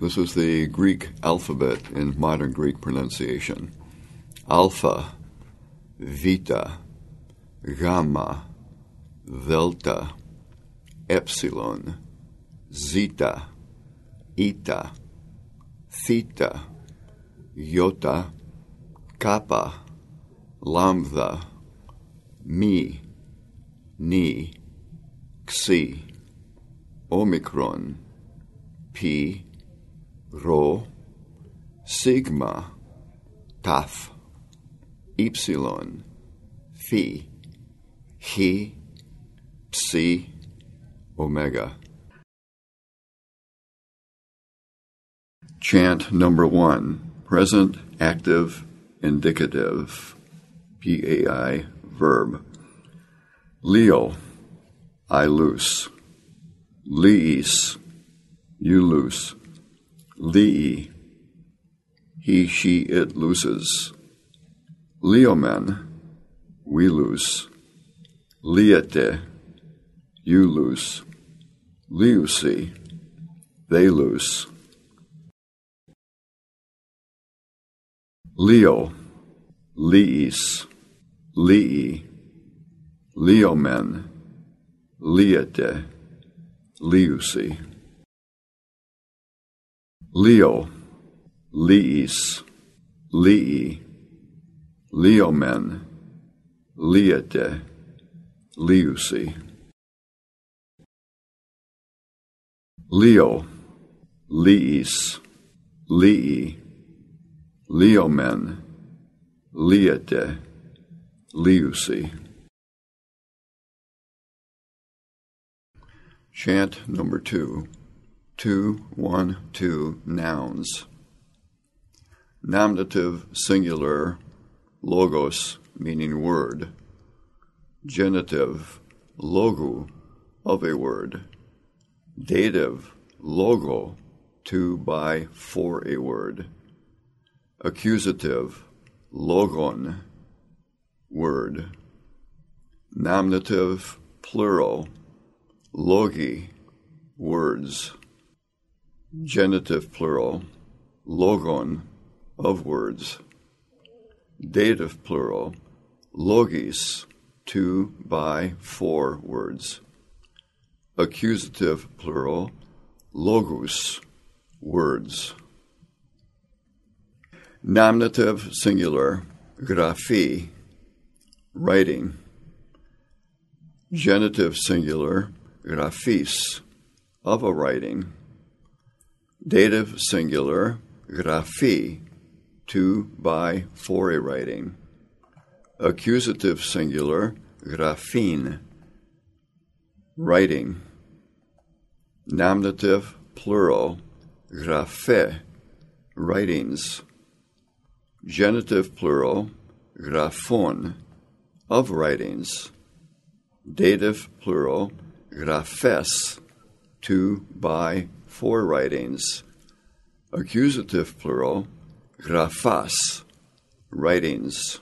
This is the Greek alphabet in modern Greek pronunciation. Alpha, Vita, Gamma, Delta, Epsilon, Zeta, Eta, Theta, Iota, Kappa, Lambda, Mi, Ni, Xi, Omicron, Pi, Rho, Sigma, Tau, Epsilon, Phi, Chi, Psi, Omega. Chant number 1, present, active, indicative, PAI, verb. Leo, I loose. Leis, you loose. Lei, he, she, it looses. Leomen, we loose. Liete, you loose. Liusi, they loose. Leo, Leis, Lei, Leomen, Liete, Liusi. Leo, Leis, Lei, Leomen, Liete, Liusi. Leo, Leis, Lei, Leomen, Liete, Liusi. Chant number 2, 2, 1, 2, nouns. Nominative singular, logos, meaning word. Genitive, logo, of a word. Dative, logo, to, by, for a word. Accusative, logon, word. Nominative, plural, logi, words. Genitive, plural, logon, of words. Dative, plural, logis, to, by, for words. Accusative, plural, logos, words. Nominative, singular, graphi, writing. Genitive, singular, graphis, of a writing. Dative, singular, graphi, to, by, for a writing. Accusative, singular, graphin, writing. Nominative, plural, graphe, writings. Genitive, plural, graphon, of writings. Dative, plural, graphes, to, by, for writings. Accusative, plural, graphas, writings.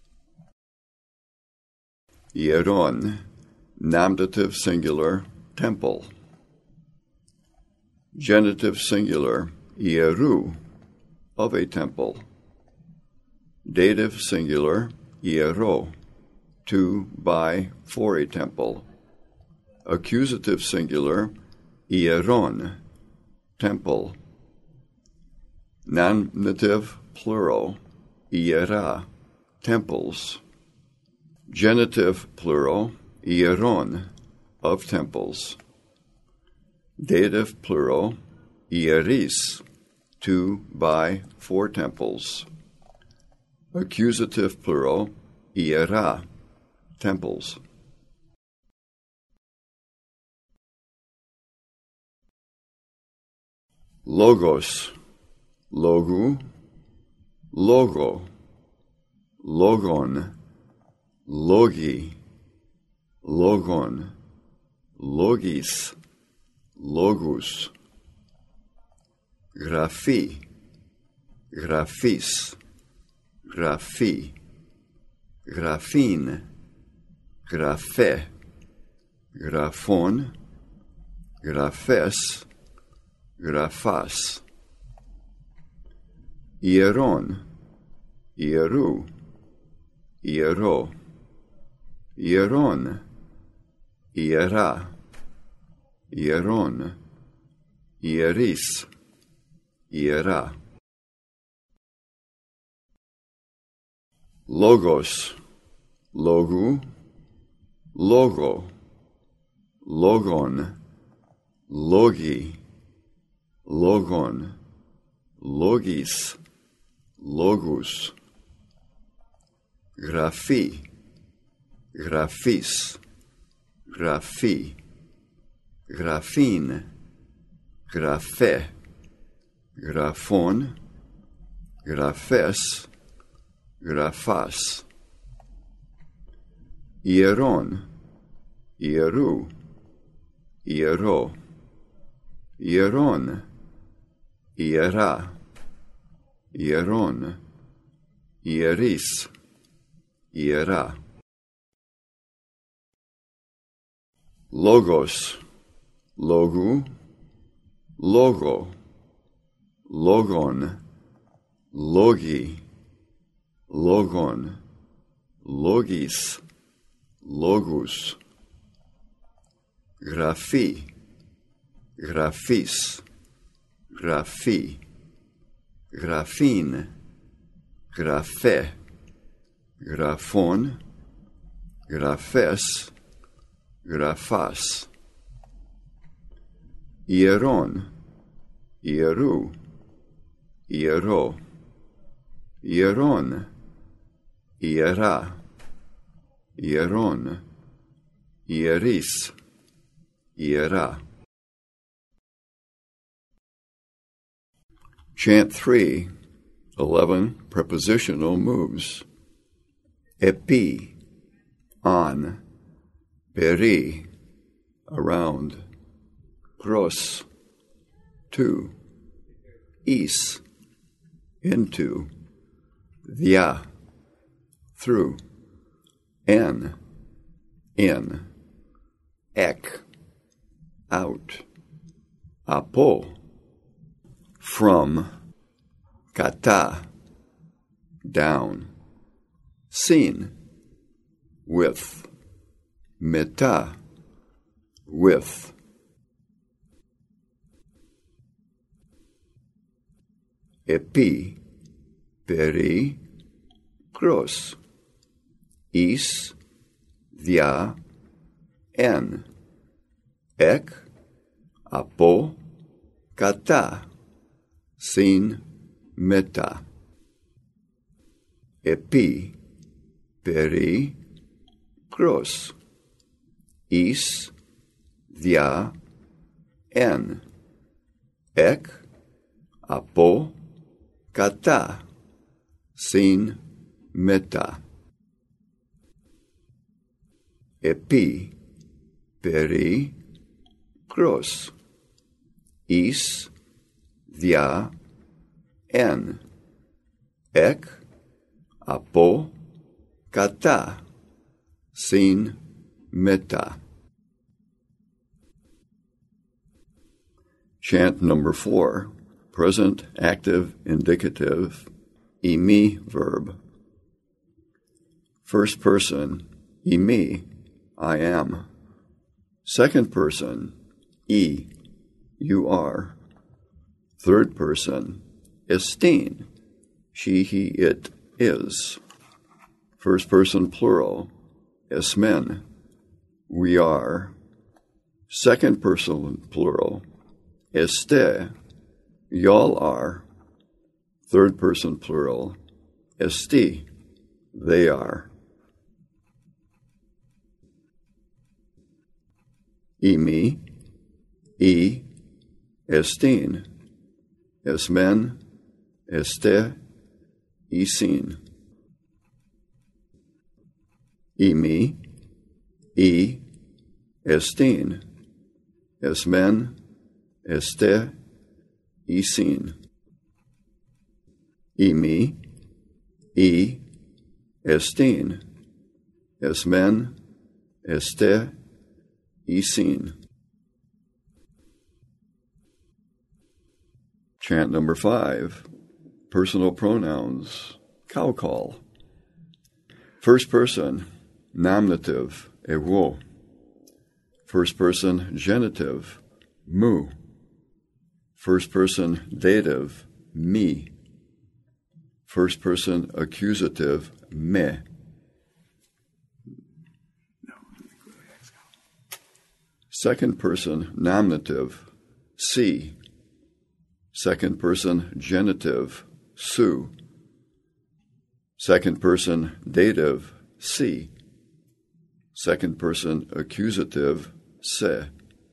Hieron, nominative singular, temple. Genitive singular, hieru, of a temple. Dative singular, hiero, to, by, for a temple. Accusative singular, hieron, temple. Nominative plural, hiera, temples. Genitive plural, hieron, of temples. Dative plural, hieris, to, by, for temples. Accusative plural, hiera, temples. Logos, logu, logo, logon, logi, logon, logis, logus. Graphi, graphis, graphi, graphin, graphe, graphon, graphes, graphas, Ieron, Ieru, Iero, Ieron, Iera, Ieron, Ieris, Iera. Logos, Logu, Logo, Logon, Logi, Logon, Logis, Logus. Graphi, Graphis, Graphi, Graphine, Graphe, Graphon, Graphes, Graphas. Ieron, Ieru, Iero, Ieron, Iera, Ieron, Ieris, Iera. Logos, Logu, Logo, Logon, Logi, Logon, Logis, Logus. Graphi, Graphis, Graphi, Graphine, Graphe, Graphon, Graphes, Graphas. Ieron, Ieru, Iero, Ieron, Iera, Ieron, Ieris, Iera. Chant 3, 11 prepositional moves. Epi, on, peri, around, pros, to, is, into, via, through, en, in, ek, out, apo, from, kata, down, sin, with, meta, with. Epi, peri, pros, is, via, en, ek, apo, kata, sin, meta. Epi, peri, pros, is, via, en, ek, apo, kata, sin, meta. Epi, peri, pros, is, via, en, ek, apo, kata, sin, meta. Chant number 4, present active indicative, imi verb. First person, imi, I am. Second person, e, you are. Third person, estin, she, he, it is. First person plural, esmen, we are. Second person plural, este, y'all are. Third person plural, esti, they are. Imi, e, estin, esmen, este, isin. Imi, e, estin, esmen, este, isin. Imi, e, estin, esmen, este, isin. Chant number 5, personal pronouns, cow call. First person, nominative, εγώ. First person, genitive, μου. First person, dative, μη. First person, accusative, με. Second person, nominative, σύ. Second person, genitive, σου. Second person, dative, σύ. Second person, accusative, σε.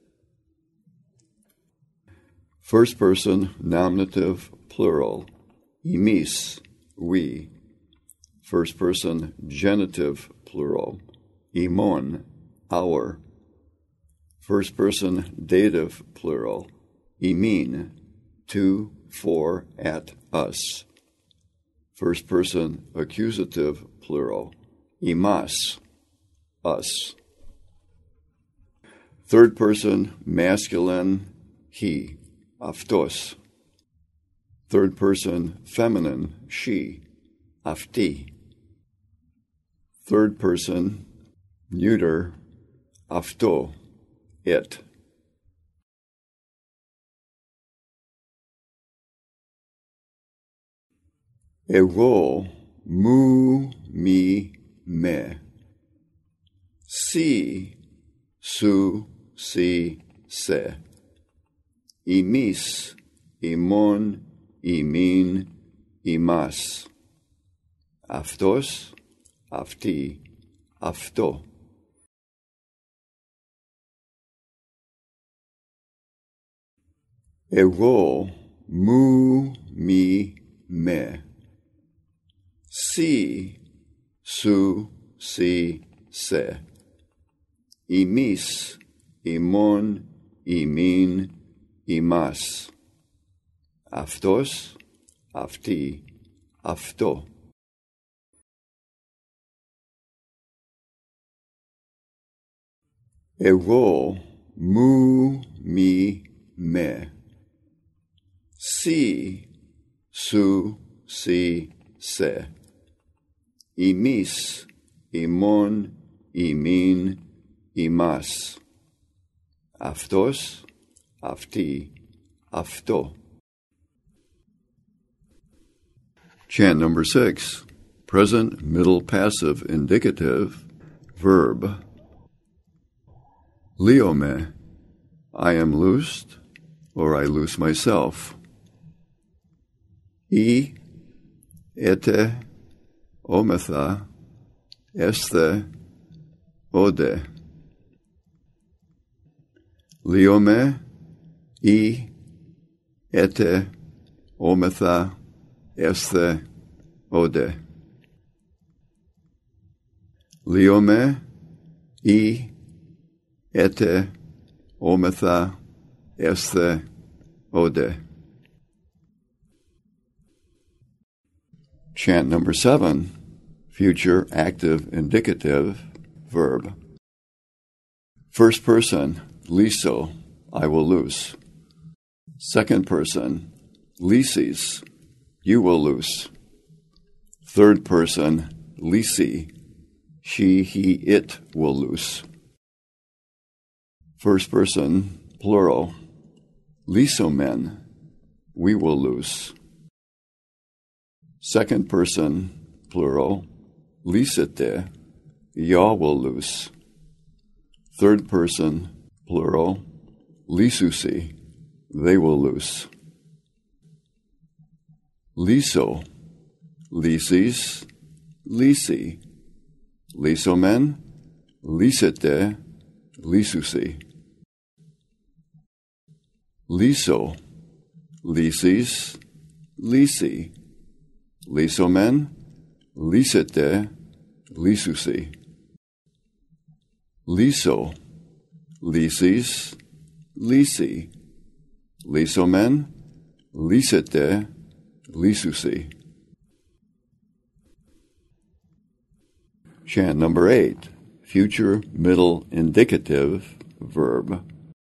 First person, nominative, plural, εμείς, we. First person, genitive, plural, ημών, our. First person, dative, plural, ημίν, to, for, at, us. First person, accusative, plural, ημάς, us. Third person, masculine, he, αυτός. Third person, feminine, she, αυτή. Third person, neuter, αυτό, it. Εγώ, μου, μη, με. Σύ, σου, σύ, σε. Εμείς, ημών, ημίν, ημάς. Αυτός, αυτή, αυτό. Εγώ, μου, μη, με. Σύ, σου, σύ, σε. Εμείς, ημών, ημίν, ημάς. Αυτός, αυτή, αυτό. Εγώ, μου, μη, με. Σύ, σου, σύ, σε. Εμείς, ημών, ημίν, ημάς. Αυτός, αυτή, αυτό. Chant number 6. Present middle passive indicative verb. Leome, I am loosed, or I loose myself. Ete, ometha, este, ode. Leome, ete, ometha, este, ode. Leome, ete, ometha, este, ode. Chant number 7, future active indicative verb. First person, liso, I will loose. Second person, lysis, you will loose. Third person, lysi, she, he, it will loose. First person, plural, lysomen, we will loose. Second person, plural, lysite, y'all will loose. Third person, plural, lysusi, they will loose. Liso, lysis, lysi, lysomen, lysite, lysusi. Liso, lysis, lysi, lysomen, lysite, lysusi. Liso, lysis, lysi, lysomen, lysite, lysusi. Chant number 8, future middle indicative verb.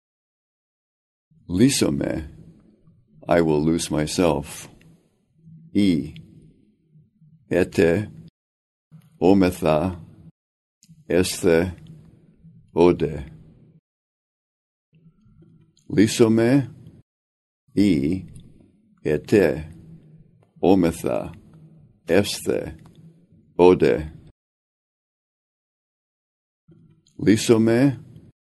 Lysome, I will loose myself. ete, ometha, esthe, ode. Lysome, ete, ometha, esthe, ode. Lysome,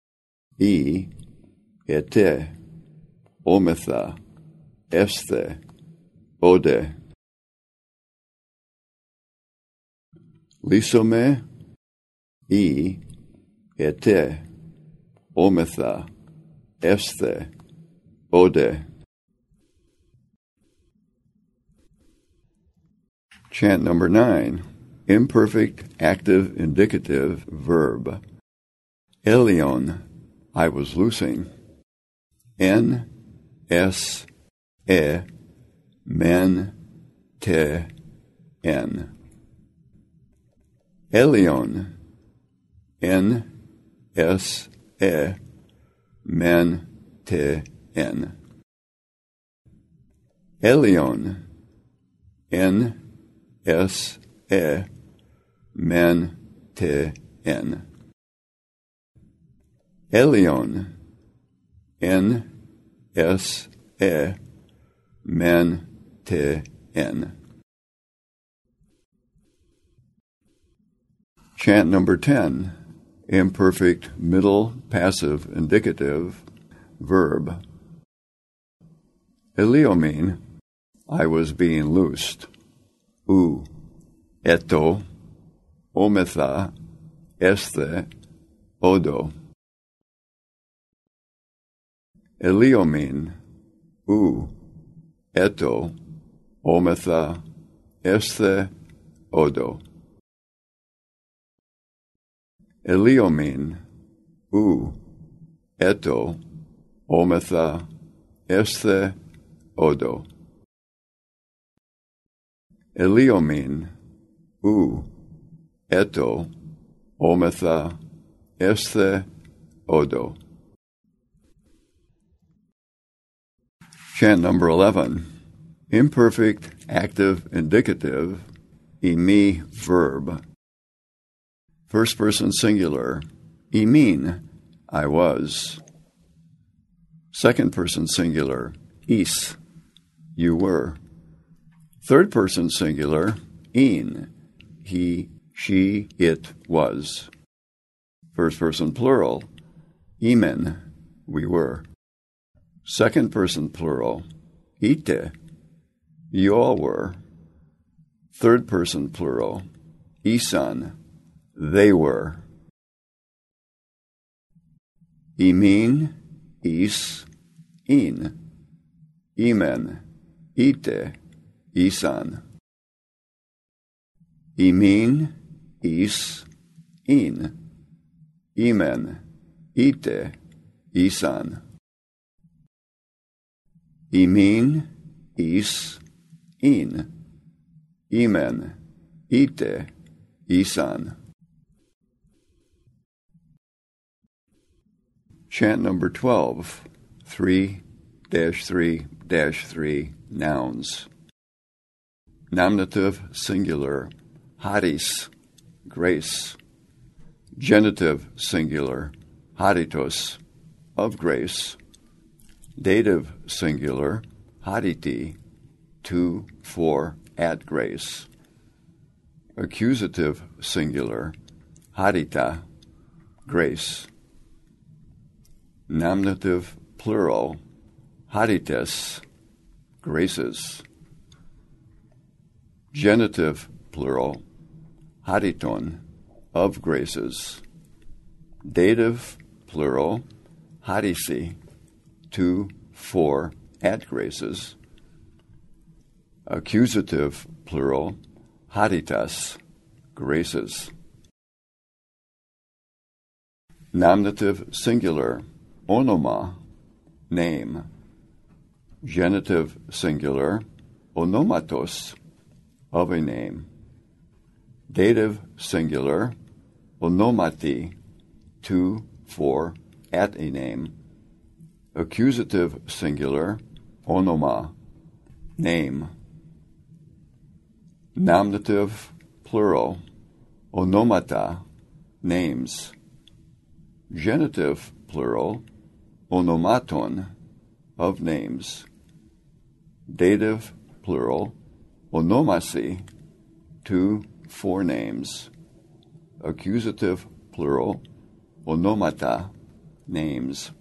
ete, ometha, esthe, ode. Lysome, ete, ometha, esthe, ode. Chant number 9. Imperfect active indicative verb. Elion, I was loosing. En, es, men, te, en. Elion, en, es, men, te, en. Elion, en, es, men, te, en. Elion, en, es, men, te, en. Chant number 10. Imperfect middle passive indicative verb. Eleomein, I was being loosed. Eto, ometha, esthe, odo. Eleomein, eto, ometha, esthe, odo. Eleomein, eto, ometha, esthe, odo. Eleomein, eto, ometha, esthe, odo. Chant number 11. Imperfect active indicative, imi verb. First person singular, imin, I was. Second person singular, is, you were. Third person singular, in, he, she, it was. First person plural, imen, we were. Second person plural, ite, you all were. Third person plural, isan, they were. Imin, is, in. Imen, ite, isan. Imin, is, in. Imen, ite, isan. Imin, is, in. Imen, ite, isan. Chant number 12, 3-3-3 nouns. Nominative singular, haris, grace. Genitive singular, haritos, of grace. Dative singular, hariti, to, for, at grace. Accusative singular, harita, grace. Nominative plural, harites, graces. Genitive plural, hariton, of graces. Dative plural, harisi, to, for, at graces. Accusative plural, haritas, graces. Nominative singular, onoma, name. Genitive singular, onomatos, of a name. Dative singular, onomati, to, for, at a name. Accusative singular, onoma, name. Nominative plural, onomata, names. Genitive plural, onomaton, of names. Dative plural, onomasi, to, for names. Accusative plural, onomata, names.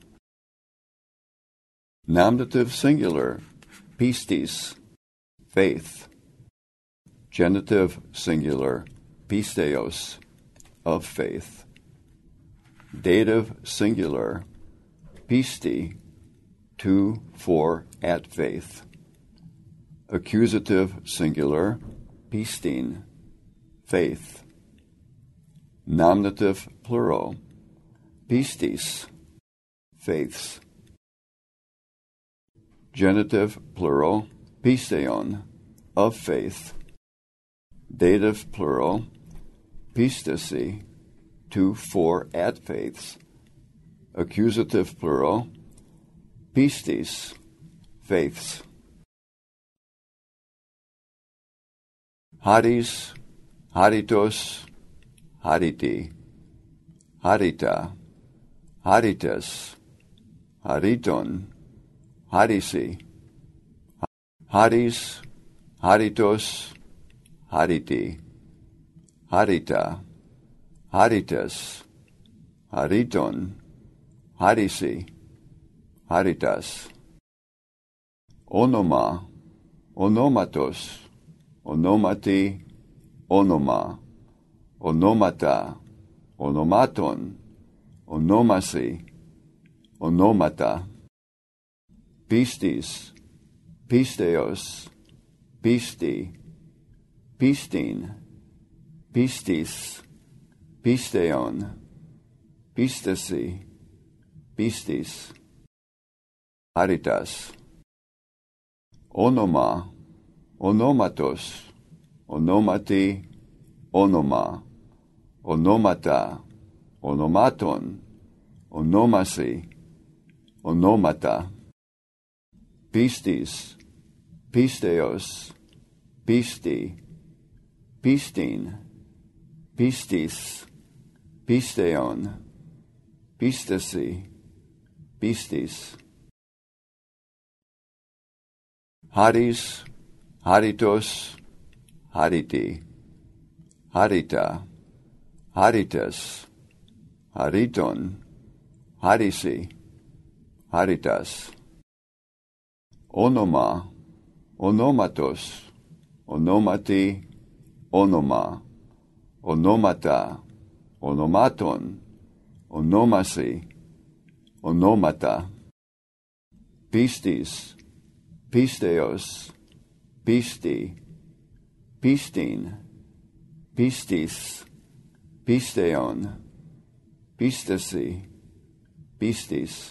Nominative singular, pistis, faith. Genitive singular, pisteos, of faith. Dative singular, pisti, to, for, at faith. Accusative singular, pistin, faith. Nominative plural, pistis, faiths. Genitive plural, pisteon, of faith. Dative plural, pistesi, to, for, at faiths. Accusative plural, pistis, faiths. Hadis, haditos, haditi, hadita, hadites, haditon, hadisi, hadis, haditos, haditi, hadita, hadites, haditon, hadisi, haditas. Onoma, onomatos, onomati, onoma, onomata, onomaton, onomasi, onomata. Pistis, pisteos, pisti, pistin, pistis, pisteon, pistesi, pistis. Haditas. Onoma, onomatos, onomati, onoma, onomata, onomaton, onomasi, onomata. Pistis, pisteos, pisti, pistin, pistis, pisteon, pistesi, pistis. Hadis, haditos, haditi, hadita, hadites, haditon, hadisi, haditas. Onoma, onomatos, onomati, onoma, onomata, onomaton, onomasi, onomata. Pistis, pisteos, pisti, pistin, pistis, pisteon, pistesi, pistis.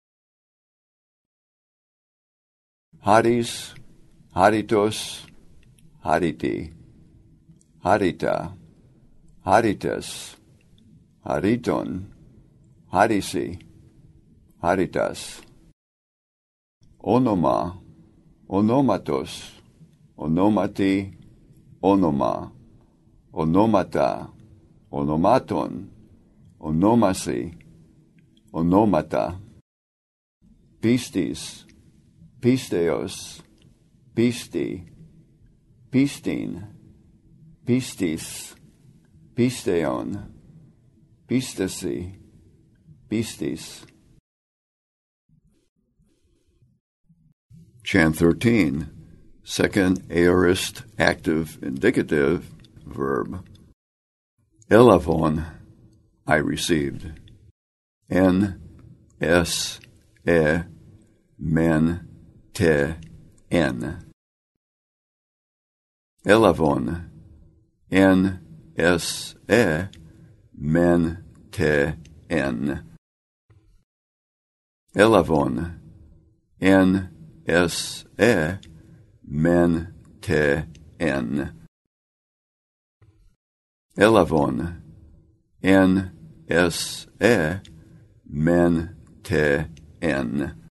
Hadis, haditos, haditi, hadita, hadites, haditon, hadisi, haditas. Onoma, onomatos, onomati, onoma, onomata, onomaton, onomasi, onomata. Pistis, pisteos, pisti, pistin, pistis, pisteon, pistesi, pistis. Chant 13, second aorist active indicative verb. Elavon, I received. En, es, e, men, te, en. Elavon, en, es, e, men, te, en. Elavon, en, es, e, men, te, en. Elavon, en, es, e, men, te, en.